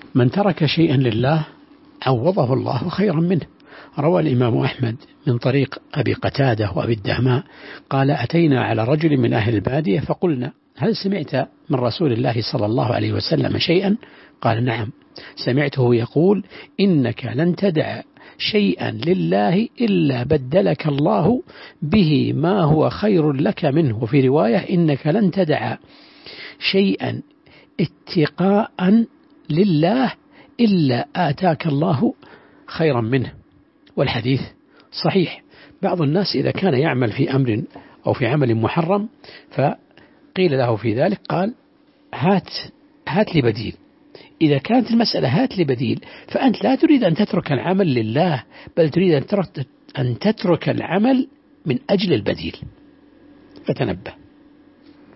من ترك شيئا لله عوضه الله خيرا منه. روى الإمام أحمد من طريق أبي قتادة وأبي الدهماء قال: أتينا على رجل من أهل البادية فقلنا: هل سمعت من رسول الله صلى الله عليه وسلم شيئا؟ قال: نعم، سمعته يقول: إنك لن تدع شيئا لله إلا بدلك الله به ما هو خير لك منه. وفي رواية: إنك لن تدع شيئا اتقاء لله إلا آتاك الله خيرا منه. والحديث صحيح. بعض الناس إذا كان يعمل في أمر أو في عمل محرم فقيل له في ذلك قال: هات لي بديل. إذا كانت المسألة هات لي بديل فأنت لا تريد أن تترك العمل لله، بل تريد أن تترك العمل من أجل البديل. فتنبه.